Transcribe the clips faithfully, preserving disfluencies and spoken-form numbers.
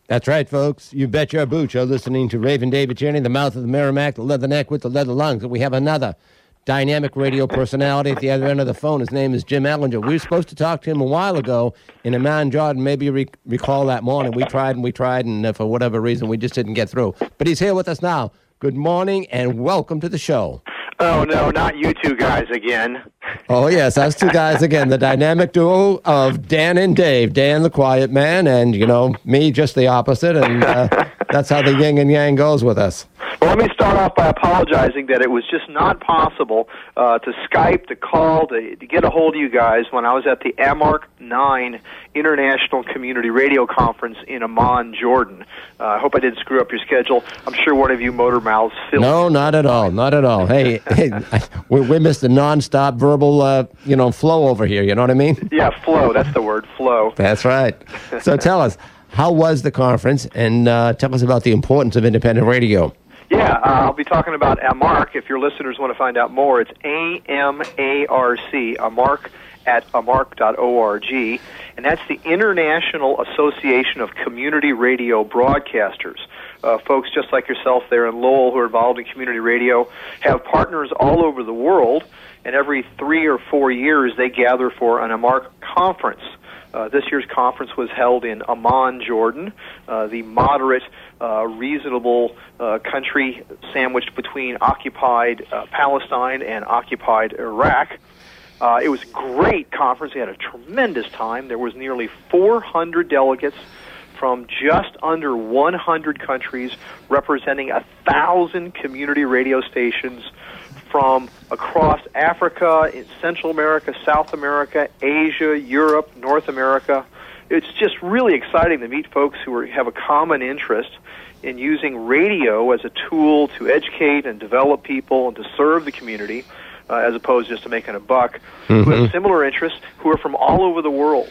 That's right, folks. You bet your boots. You're listening to Raven David Tierney, the mouth of the Merrimack, the leather neck with the leather lungs. And we have another dynamic radio personality at the other end of the phone. His name is Jim Ellinger. We were supposed to talk to him a while ago in Amman, Jordan. Maybe you re- recall that morning. We tried and we tried, and uh, for whatever reason, we just didn't get through. But he's here with us now. Good morning and welcome to the show. Oh, no, not you two guys again. Oh, yes, us two guys again, the dynamic duo of Dan and Dave. Dan, the quiet man, and, you know, me, just the opposite, and uh, that's how the yin and yang goes with us. Well, let me start off by apologizing that it was just not possible uh, to Skype, to call, to, to get a hold of you guys when I was at the A M A R C nine International Community Radio Conference in Amman, Jordan. Uh, I hope I didn't screw up your schedule. I'm sure one of you motor mouths filled. No, not at all, not at all. Hey, hey we, we missed the nonstop verbal, uh, you know, flow over here, you know what I mean? Yeah, flow, that's the word, flow. That's right. So tell us, how was the conference, and uh, tell us about the importance of independent radio. Yeah, uh, I'll be talking about A M A R C. If your listeners want to find out more, it's A M A R C, A M A R C at amarc dot org, and that's the International Association of Community Radio Broadcasters. Uh, folks just like yourself there in Lowell who are involved in community radio have partners all over the world, and every three or four years they gather for an A M A R C conference. Uh, this year's conference was held in Amman, Jordan, uh, the moderate, uh, reasonable uh, country sandwiched between occupied uh, Palestine and occupied Iraq. Uh, it was a great conference. We had a tremendous time. There was nearly four hundred delegates from just under one hundred countries, representing one thousand community radio stations from across Africa, in Central America, South America, Asia, Europe, North America. It's just really exciting to meet folks who are, have a common interest in using radio as a tool to educate and develop people and to serve the community, uh, as opposed to just to making a buck, mm-hmm. who have similar interests, who are from all over the world.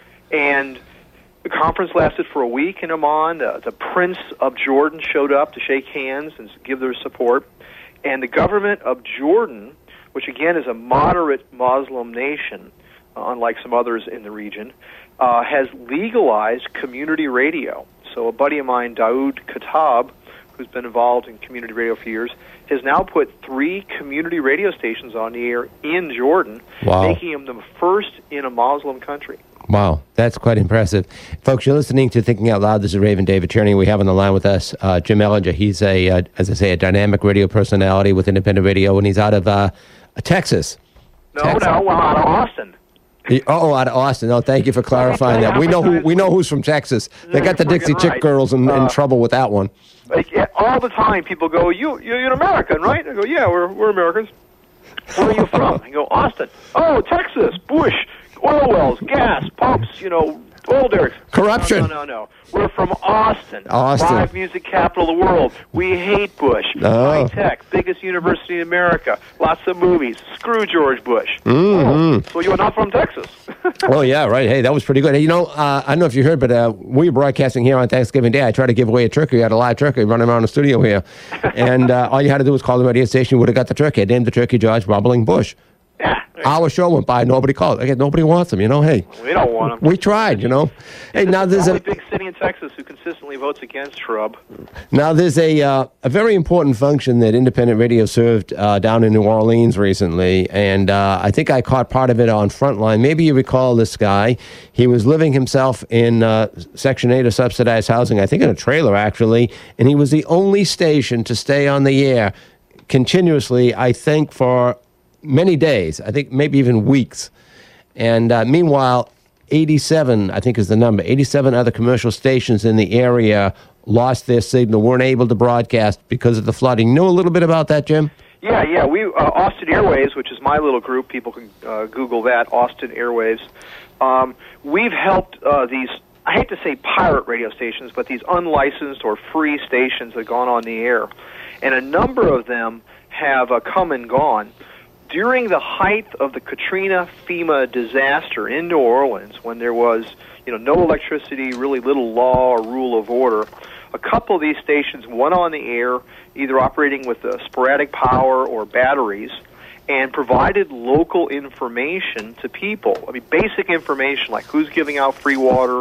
And the conference lasted for a week in Amman. Uh, the Prince of Jordan showed up to shake hands and give their support. And the government of Jordan, which again is a moderate Muslim nation, uh, unlike some others in the region, uh, has legalized community radio. So a buddy of mine, Daoud Khattab, who's been involved in community radio for years, has now put three community radio stations on the air in Jordan, wow. making him the first in a Muslim country. Wow, that's quite impressive. Folks, you're listening to Thinking Out Loud. This is Raven David Tierney. We have on the line with us uh, Jim Ellinger. He's, a, uh, as I say, a dynamic radio personality with independent radio, and he's out of uh, Texas. No, Texas. no, well, out of Austin. He, oh, out of Austin. Oh, thank you for clarifying that. We know who we know who's from Texas. They got the Dixie Chick right. Girls in, in uh, trouble with that one. Like, yeah, all the time people go, you, you're an American, right? I go, yeah, we're, we're Americans. Where are you from? I go, Austin. Oh, Texas, Bush. Oil wells, gas, pumps, you know, oil derricks. Corruption. No, no, no, no. We're from Austin. Austin. Live music capital of the world. We hate Bush. Oh. High tech, biggest university in America. Lots of movies. Screw George Bush. Mm-hmm. Oh, so you're not from Texas. Oh, yeah, right. Hey, that was pretty good. Hey, you know, uh, I don't know if you heard, but uh, we were broadcasting here on Thanksgiving Day. I tried to give away a turkey. I had a live turkey running around the studio here. And uh, all you had to do was call the radio station. You would have got the turkey. I named the turkey George Bubbling Bush. Yeah. Our show went by, nobody called. Again, nobody wants them, you know. Hey, we don't want them. We tried, you know. Hey, this now there's the a only big city in Texas who consistently votes against Shrub. Now there's a uh, a very important function that independent radio served uh, down in New Orleans recently, and uh, I think I caught part of it on Frontline. Maybe you recall this guy. He was living himself in uh, Section eight of subsidized housing, I think in a trailer actually, and he was the only station to stay on the air continuously, I think, for many days, I think maybe even weeks. And uh, meanwhile, eighty-seven, I think is the number, eighty-seven other commercial stations in the area lost their signal, weren't able to broadcast because of the flooding. You know a little bit about that, Jim? Yeah, yeah. We uh, Austin Airwaves, which is my little group, people can uh, Google that, Austin Airwaves. Um, we've helped uh, these, I hate to say pirate radio stations, but these unlicensed or free stations that have gone on the air. And a number of them have uh, come and gone. During the height of the Katrina FEMA disaster in New Orleans, when there was, you know, no electricity, really little law or rule of order, a couple of these stations went on the air, either operating with uh, sporadic power or batteries, and provided local information to people. I mean, basic information like who's giving out free water,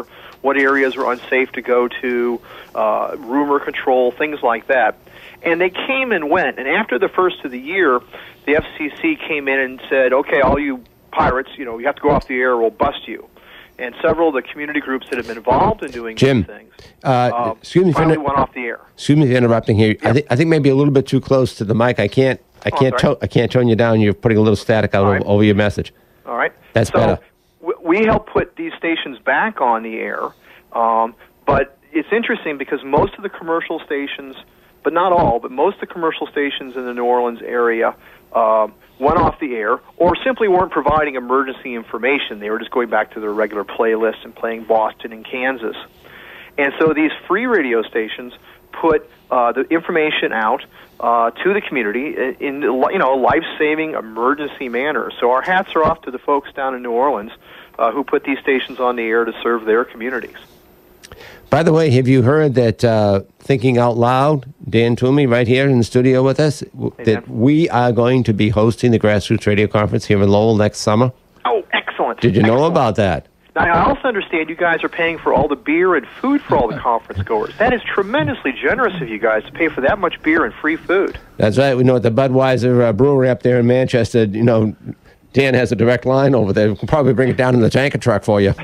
what areas were unsafe to go to, uh, rumor control, things like that. And they came and went. And after the first of the year, the F C C came in and said, okay, all you pirates, you know, you have to go off the air or we'll bust you. And several of the community groups that have been involved in doing Jim, these things uh, uh, excuse me finally for went off the air. Excuse me for interrupting here. Yeah. I, th- I think maybe a little bit too close to the mic. I can't. I Oh, can't. sorry. To- I can't tone you down. You're putting a little static out All over, right. over your message. All right. That's so better. w- we help put these stations back on the air, um, but it's interesting because most of the commercial stations, but not all, but most of the commercial stations in the New Orleans area uh, went off the air or simply weren't providing emergency information. They were just going back to their regular playlist and playing Boston and Kansas. And so these free radio stations put uh, the information out uh, to the community in, in you know a life-saving emergency manner. So our hats are off to the folks down in New Orleans uh, who put these stations on the air to serve their communities. By the way, have you heard that uh, Thinking Out Loud, Dan Toomey, right here in the studio with us, w- Hey, that Dan. we are going to be hosting the Grassroots Radio Conference here in Lowell next summer? Oh, excellent. Did you know Excellent. about that? Now, I also understand you guys are paying for all the beer and food for all the conference goers. That is tremendously generous of you guys to pay for that much beer and free food. That's right. We know at the Budweiser uh, Brewery up there in Manchester, you know, Dan has a direct line over there. We can probably bring it down in the tanker truck for you.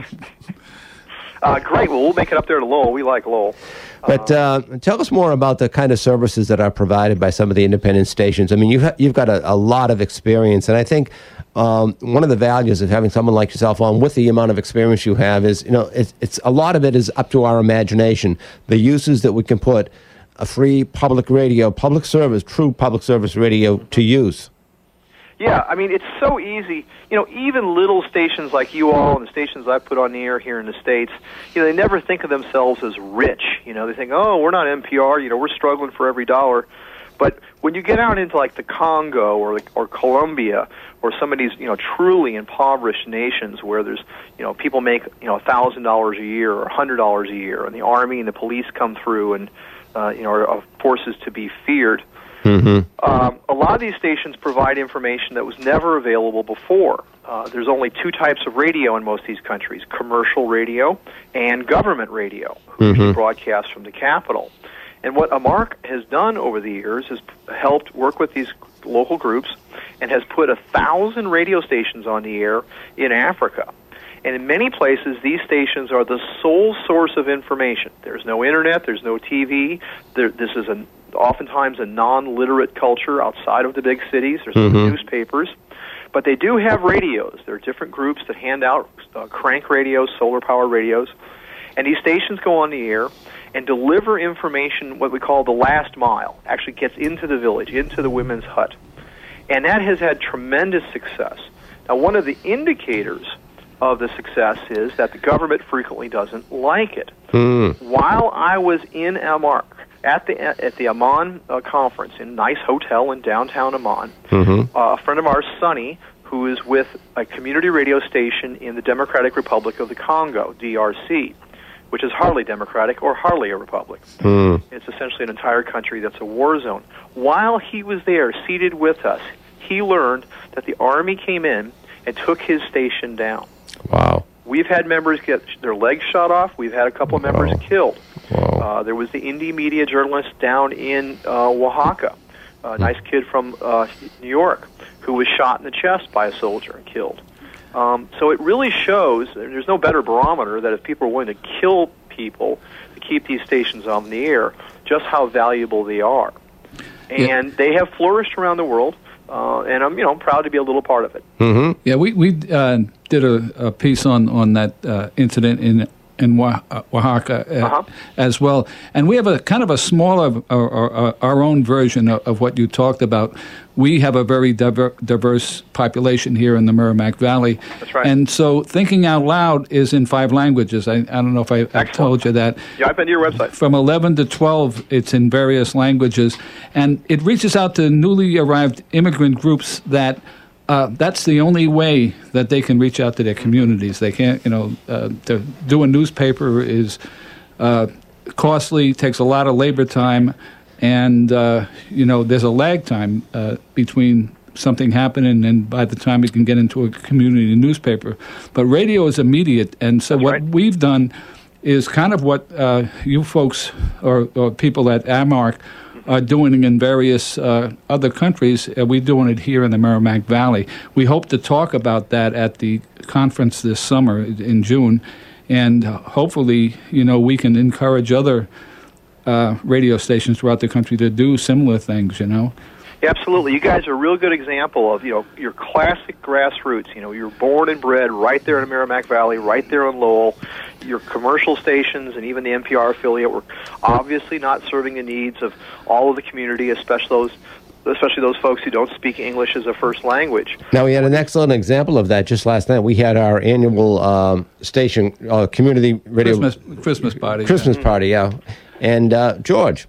Uh, great. Well, we'll make it up there to Lowell. We like Lowell. But uh, tell us more about the kind of services that are provided by some of the independent stations. I mean, you've, ha- you've got a, a lot of experience, and I think um, one of the values of having someone like yourself on with the amount of experience you have is, you know, it's, it's a lot of it is up to our imagination, the uses that we can put a free public radio, public service, true public service radio to use. Yeah, I mean, it's so easy. You know, even little stations like you all and the stations I put on the air here in the States, you know, they never think of themselves as rich. You know, they think, oh, we're not N P R, you know, we're struggling for every dollar. But when you get out into, like, the Congo or or Colombia or some of these, you know, truly impoverished nations where there's, you know, people make, you know, one thousand dollars a year or one hundred dollars a year, and the Army and the police come through and, uh, you know, are, are forces to be feared, Mm-hmm. Um, a lot of these stations provide information that was never available before. Uh, there's only two types of radio in most of these countries, commercial radio and government radio, who Mm-hmm. usually broadcast from the capital. And what AMARC has done over the years is helped work with these local groups and has put a thousand radio stations on the air in Africa. And in many places, these stations are the sole source of information. There's no internet, there's no T V. There, this is an oftentimes a non-literate culture outside of the big cities. There's no Mhm. newspapers. But they do have radios. There are different groups that hand out uh, crank radios, solar-powered radios. And these stations go on the air and deliver information, what we call the last mile, actually gets into the village, into the women's hut. And that has had tremendous success. Now, one of the indicators of the success is that the government frequently doesn't like it. Mm. While I was in AMARC, at the at the Amman uh, conference in a nice hotel in downtown Amman, Mm-hmm. uh, a friend of ours, Sonny, who is with a community radio station in the Democratic Republic of the Congo, D R C, which is hardly democratic or hardly a republic. Mm. It's essentially an entire country that's a war zone. While he was there, seated with us, he learned that the Army came in and took his station down. Wow. We've had members get their legs shot off. We've had a couple of members Wow. killed. Wow. Uh, there was the indie media journalist down in uh, Oaxaca, a nice kid from uh, New York, who was shot in the chest by a soldier and killed. Um, so it really shows, and there's no better barometer, that if people are willing to kill people to keep these stations on the air, just how valuable they are. And Yeah. they have flourished around the world, uh, and I'm, you know, proud to be a little part of it. Mm-hmm. Yeah, we we uh, did a, a piece on on that uh, incident in in Oa- uh, Oaxaca uh, Uh-huh. as well, and we have a kind of a smaller uh, uh, our own version of, of what you talked about. We have a very diver- diverse population here in the Merrimack Valley. That's right. And so, Thinking Out Loud is in five languages. I, I don't know if I, I told you that. Yeah, I've been to your website. From eleven to twelve, it's in various languages, and it reaches out to newly arrived immigrant groups that uh, that's the only way that they can reach out to their communities. They can't, you know, uh, to do a newspaper is uh, costly, takes a lot of labor time, and, uh, you know, there's a lag time uh, between something happening and by the time it can get into a community newspaper. But radio is immediate, and so That's what right. we've done is kind of what uh, you folks or, or people at AMARC are doing in various uh, other countries. Uh, we're doing it here in the Merrimack Valley. We hope to talk about that at the conference this summer in June, and hopefully, you know, we can encourage other uh, radio stations throughout the country to do similar things, you know. Absolutely. You guys are a real good example of, you know, your classic grassroots. You know, you're born and bred right there in the Merrimack Valley, right there in Lowell. Your commercial stations and even the N P R affiliate were obviously not serving the needs of all of the community, especially those especially those folks who don't speak English as a first language. Now, we had an excellent example of that just last night. We had our annual um, station, uh, community radio... Christmas, Christmas party. Christmas yeah. party, yeah. And uh, George...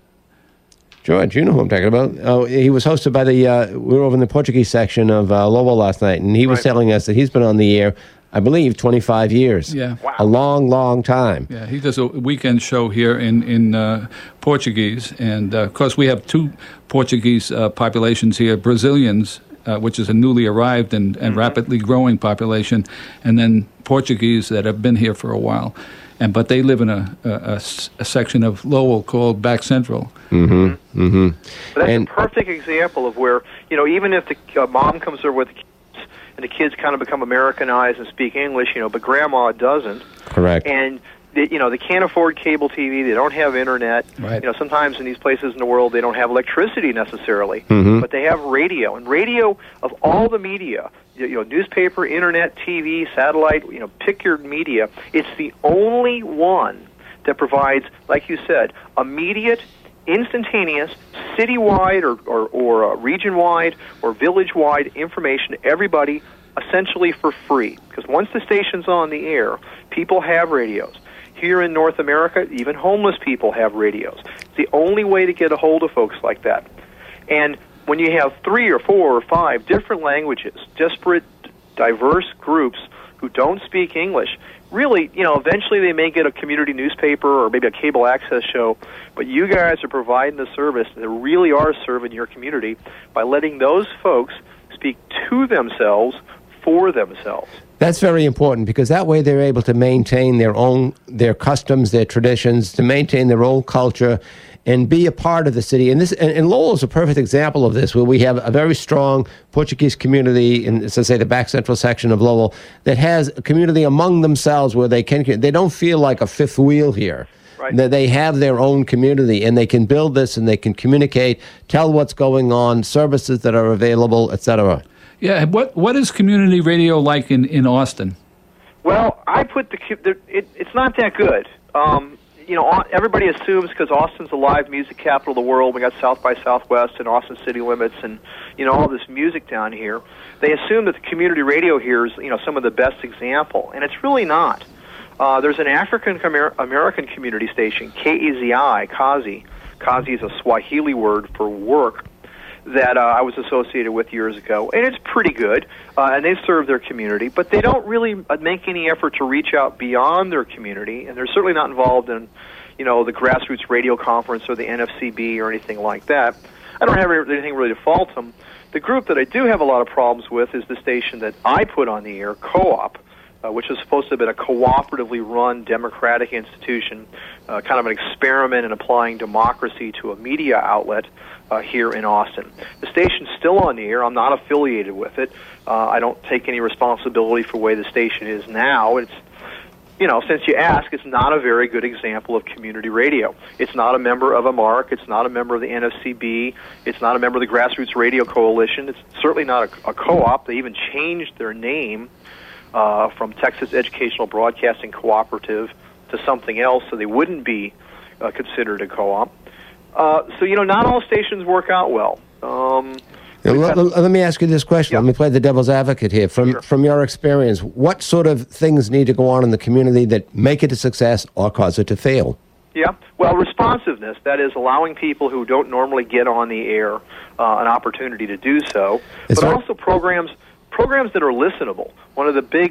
George, you know who I'm talking about. Uh, he was hosted by the, uh, we were over in the Portuguese section of uh, Lowell last night, and he was right. telling us that he's been on the air, I believe, twenty-five years. Yeah. Wow. A long, long time. Yeah, he does a weekend show here in, in uh, Portuguese, and uh, of course we have two Portuguese uh, populations here, Brazilians, uh, which is a newly arrived and, and mm-hmm. rapidly growing population, and then Portuguese that have been here for a while. And, but they live in a, a, a, a section of Lowell called Back Central. Mm-hmm. Mm-hmm. But that's and, a perfect example of where, you know, even if the uh, mom comes over with the kids and the kids kind of become Americanized and speak English, you know, but grandma doesn't. Correct. And, they, you know, they can't afford cable T V. They don't have internet. Right. You know, sometimes in these places in the world they don't have electricity necessarily, mm-hmm. but they have radio. And radio, of all the media, you know, newspaper, internet, T V, satellite, you know, pick your media, it's the only one that provides, like you said, immediate, instantaneous, citywide or, or, or uh, region-wide or village-wide information to everybody essentially for free. Because once the station's on the air, people have radios. Here in North America, even homeless people have radios. It's the only way to get a hold of folks like that. And when you have three or four or five different languages, disparate, diverse groups who don't speak English, really, you know, eventually they may get a community newspaper or maybe a cable access show, but you guys are providing the service that really are serving your community by letting those folks speak to themselves for themselves. That's very important because that way they're able to maintain their own, their customs, their traditions, to maintain their own culture and be a part of the city. And this, and, and Lowell is a perfect example of this, where we have a very strong Portuguese community in, so say, the Back Central section of Lowell that has a community among themselves where they can, they don't feel like a fifth wheel here. Right. That they have their own community and they can build this and they can communicate, tell what's going on, services that are available, et cetera. Yeah, what what is community radio like in, in Austin? Well, I put the, the it, it's not that good. Um, you know, everybody assumes because Austin's a live music capital of the world. We got South by Southwest and Austin City Limits, and you know all this music down here. They assume that the community radio here is you know some of the best example, and it's really not. Uh, there's an African American community station, K E Z I, Kazi. Kazi is a Swahili word for work, that uh, I was associated with years ago, and it's pretty good, uh, and they serve their community, but they don't really make any effort to reach out beyond their community, and they're certainly not involved in, you know, the Grassroots Radio Conference or the N F C B or anything like that. I don't have anything really to fault them. The group that I do have a lot of problems with is the station that I put on the air, Co-op, Uh, which is supposed to have been a cooperatively run democratic institution, uh, kind of an experiment in applying democracy to a media outlet uh, here in Austin. The station's still on the air. I'm not affiliated with it. Uh, I don't take any responsibility for the way the station is now. It's, you know, since you ask, it's not a very good example of community radio. It's not a member of AMARC. It's not a member of the N F C B. It's not a member of the Grassroots Radio Coalition. It's certainly not a, a co-op. They even changed their name Uh, from Texas Educational Broadcasting Cooperative to something else, so they wouldn't be uh, considered a co-op. Uh, so, you know, not all stations work out well. Um, now, let, let me ask you this question. Yeah. Let me play the devil's advocate here. From Sure. from your experience, what sort of things need to go on in the community that make it a success or cause it to fail? Yeah, well, responsiveness, that is allowing people who don't normally get on the air uh, an opportunity to do so, It's but not- also programs programs that are listenable. One of the big,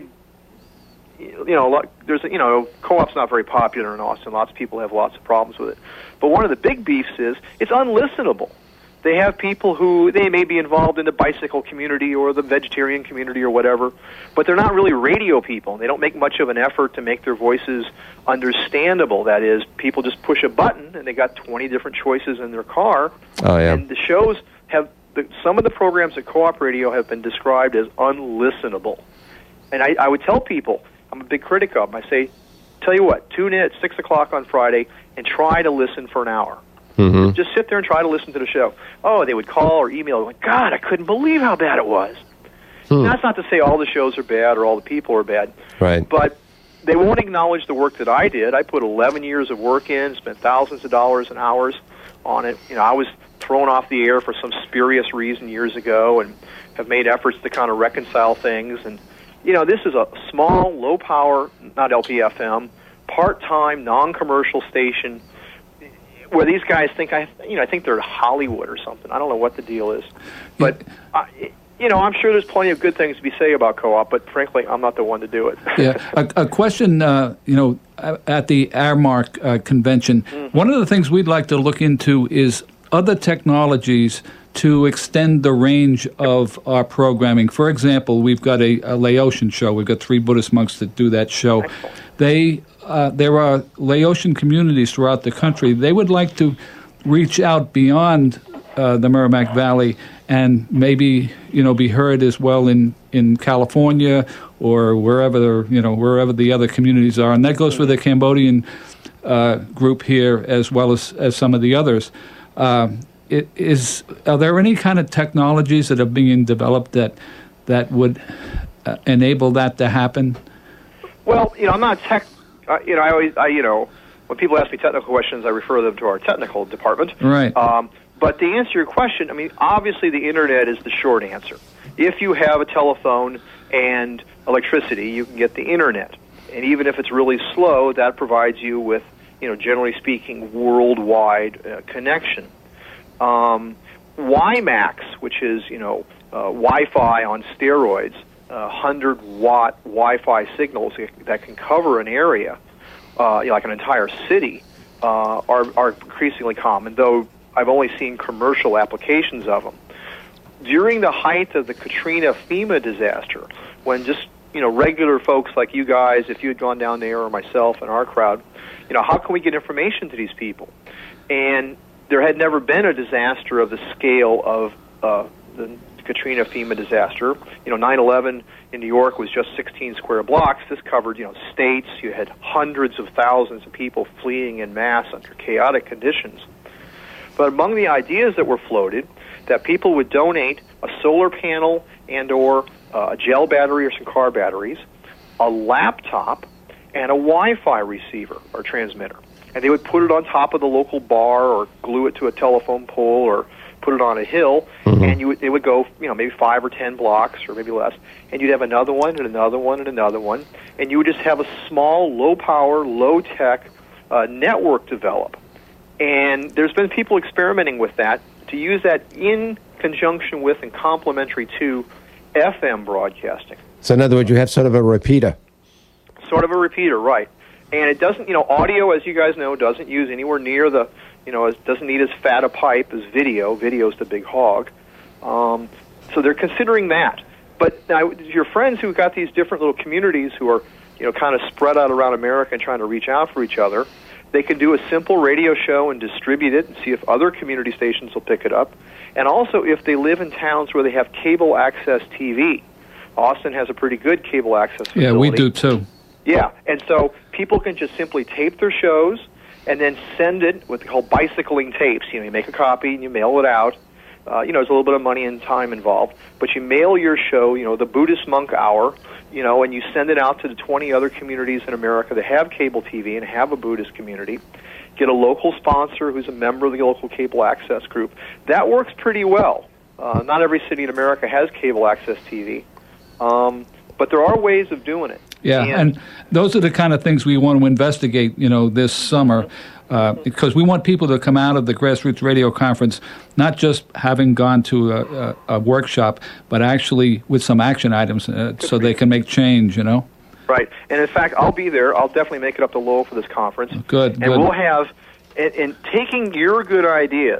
you know, there's, you know, co-op's not very popular in Austin. Lots of people have lots of problems with it. But one of the big beefs is it's unlistenable. They have people who, they may be involved in the bicycle community or the vegetarian community or whatever, but they're not really radio people. They don't make much of an effort to make their voices understandable. That is, people just push a button and they got twenty different choices in their car. Oh, yeah. And the shows have, the, some of the programs at Co-op Radio have been described as unlistenable. And I, I would tell people, I'm a big critic of them, I say, tell you what, tune in at six o'clock on Friday and try to listen for an hour. Mm-hmm. Just sit there and try to listen to the show. Oh, they would call or email, like, God, I couldn't believe how bad it was. Hmm. That's not to say all the shows are bad or all the people are bad. Right. But they won't acknowledge the work that I did. I put eleven years of work in, spent thousands of dollars and hours on it. You know, I was thrown off the air for some spurious reason years ago and have made efforts to kind of reconcile things. And, you know, this is a small, low-power, not L P F M, part-time, non-commercial station where these guys think I, you know, I think they're Hollywood or something. I don't know what the deal is, but uh, you know, I'm sure there's plenty of good things to be said about Co-op. But frankly, I'm not the one to do it. Yeah, a, a question, uh, you know, at the Airmark uh, convention, mm-hmm. one of the things we'd like to look into is other technologies to extend the range of our programming. For example, we've got a, a Laotian show. We've got three Buddhist monks that do that show. Excellent. They uh, there are Laotian communities throughout the country. They would like to reach out beyond uh, the Merrimack Valley and maybe, you know, be heard as well in, in California or wherever, you know, wherever the other communities are. And that goes for the Cambodian uh, group here as well as, as some of the others. Uh, it is are there any kind of technologies that are being developed that that would uh, enable that to happen? Well, you know, I'm not tech. Uh, you know, I always, I, you know, when people ask me technical questions, I refer them to our technical department. Right. Um, but to answer your question, I mean, obviously the internet is the short answer. If you have a telephone and electricity, you can get the internet, and even if it's really slow, that provides you with, you know, generally speaking, worldwide uh, connection. Um, WiMAX, which is, you know, uh, Wi-Fi on steroids, uh, one hundred watt Wi-Fi signals that can cover an area, uh, you know, like an entire city, uh, are, are increasingly common, though I've only seen commercial applications of them. During the height of the Katrina FEMA disaster, when just, you know, regular folks like you guys, if you had gone down there, or myself and our crowd, you know, how can we get information to these people? And there had never been a disaster of the scale of uh, the Katrina FEMA disaster. You know, nine eleven in New York was just sixteen square blocks. This covered, you know, states. You had hundreds of thousands of people fleeing en masse under chaotic conditions. But among the ideas that were floated, that people would donate a solar panel and or uh, a gel battery or some car batteries, a laptop, and a Wi-Fi receiver or transmitter. And they would put it on top of the local bar or glue it to a telephone pole or put it on a hill, mm-hmm. and you would, it would go, you know, maybe five or ten blocks or maybe less, and you'd have another one and another one and another one, and you would just have a small, low-power, low-tech uh, network develop. And there's been people experimenting with that to use that in conjunction with and complementary to F M broadcasting. So in other words, you have sort of a repeater. Sort of a repeater, right. And it doesn't, you know, audio, as you guys know, doesn't use anywhere near the, you know, it doesn't need as fat a pipe as video. Video's the big hog. Um, so they're considering that. But now, your friends who've got these different little communities who are, you know, kind of spread out around America and trying to reach out for each other, they can do a simple radio show and distribute it and see if other community stations will pick it up. And also if they live in towns where they have cable access T V. Austin has a pretty good cable access facility. Yeah, we do too. Yeah, and so people can just simply tape their shows and then send it with called bicycling tapes. You know, you make a copy and you mail it out. Uh, you know, there's a little bit of money and time involved, but you mail your show, you know, the Buddhist Monk Hour, you know, and you send it out to the twenty other communities in America that have cable T V and have a Buddhist community. Get a local sponsor who's a member of the local cable access group. That works pretty well. Uh, not every city in America has cable access T V, um, but there are ways of doing it. Yeah, and, and those are the kind of things we want to investigate, you know, this summer, uh, because we want people to come out of the Grassroots Radio Conference not just having gone to a, a, a workshop, but actually with some action items uh, so they can make change, you know? Right, and in fact, I'll be there. I'll definitely make it up to Lowell for this conference. Good, and good. we'll have, in, in taking your good ideas,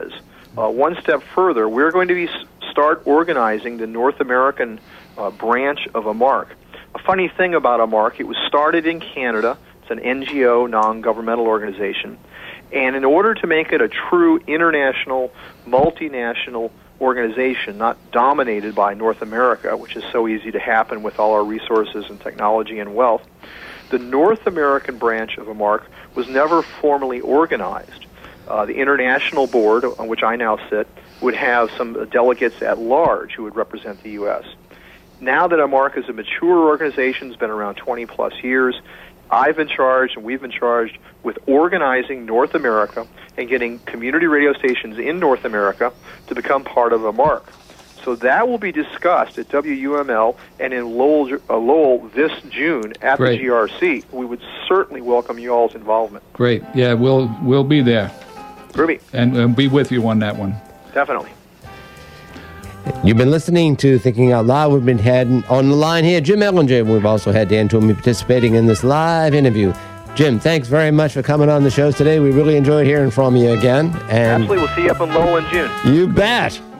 uh, one step further, we're going to be start organizing the North American uh, branch of AMARC. A funny thing about AMARC, it was started in Canada. It's an N G O, non-governmental organization. And in order to make it a true international, multinational organization, not dominated by North America, which is so easy to happen with all our resources and technology and wealth, the North American branch of AMARC was never formally organized. Uh, the international board, on which I now sit, would have some delegates at large who would represent the U S. Now that AMARC is a mature organization, it's been around twenty plus years, I've been charged, and we've been charged with organizing North America and getting community radio stations in North America to become part of AMARC. So that will be discussed at W U M L and in Lowell, uh, Lowell this June at Great. the G R C. We would certainly welcome you all's involvement. Great. Yeah, we'll we'll be there. Ruby. And uh, be with you on that one. Definitely. You've been listening to Thinking Out Loud. We've been had on the line here Jim Ellinger. We've also had Dan Toomey participating in this live interview. Jim, thanks very much for coming on the show today. We really enjoyed hearing from you again. And absolutely. We'll see you up in Lowell in June. You bet.